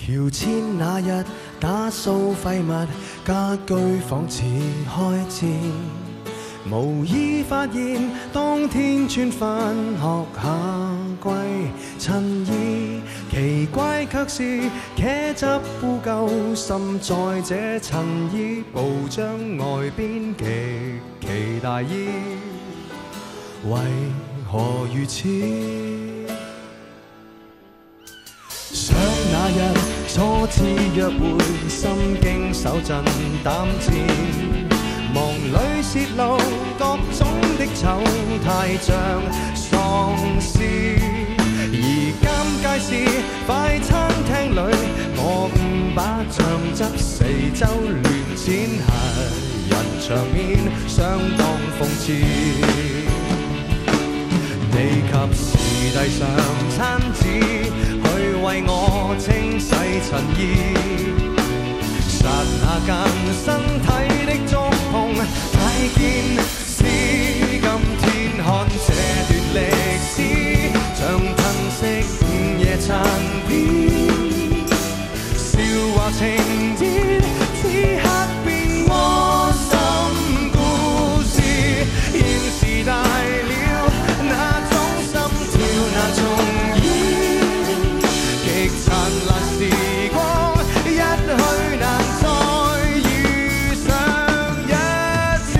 喬遷那日打掃廢物，家居仿似開戰。無意發現當天穿返學夏季襯衣，奇怪卻是茄汁污垢滲在這襯衣布張外邊極其大意，為何如此？想那日初次約會，心驚手震膽戰，夢裏泄露各種的醜態像喪屍。而尷尬是快餐廳裏，我誤把醬汁四周亂濺，駭人場面相當諷刺。你及時遞上餐紙，去為我清洗襯衣。剎那間身體的觸碰，睇見是今天看這段歷史，像吞噬午夜殘片。笑話情節此刻變窩心故事，現時大了那種心跳那重演，極燦爛時光一去難再遇上一次。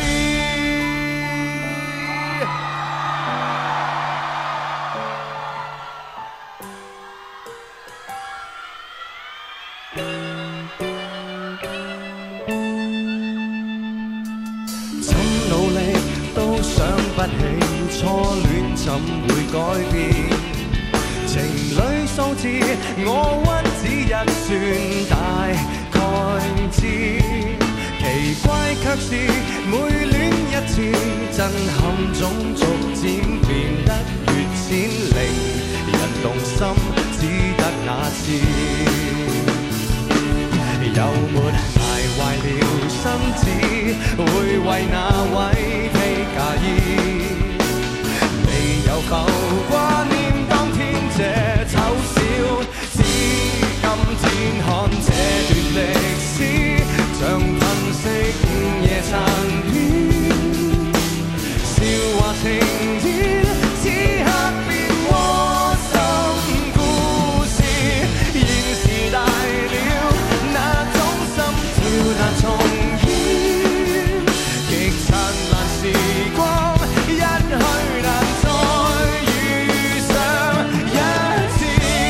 怎努力都想不起初戀怎會改變，情侶數字我屈指一算大概知，奇怪卻是每戀一次震撼總逐漸變得越淺，令人動心只得那次。有沒捱壞了心智，會為那位披嫁衣？你有否掛念當天這醜小子？今天看這段歷史，像吞噬午夜殘片。笑話情節此刻變窩心故事，現時大了那種心跳難重演，極燦爛時光一去難再遇上一次。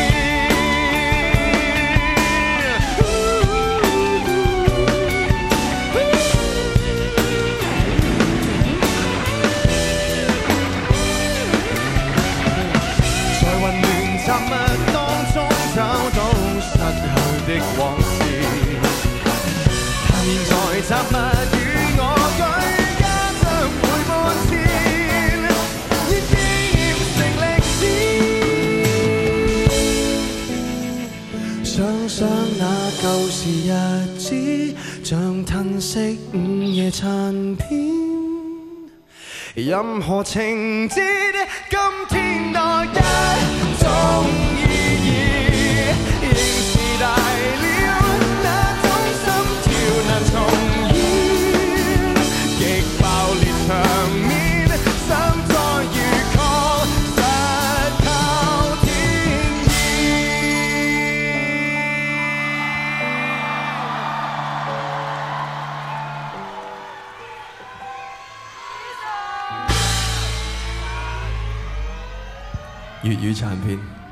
在混亂雜物當中找到失去的往事，但現在雜物與我舉家將會搬遷，已經成歷史。想想那舊時日子，像吞噬午夜殘片，任何情節今天多一種意義，仍是大了那種心跳難重演，極爆裂場面想再遇確實靠天意。粵語殘片。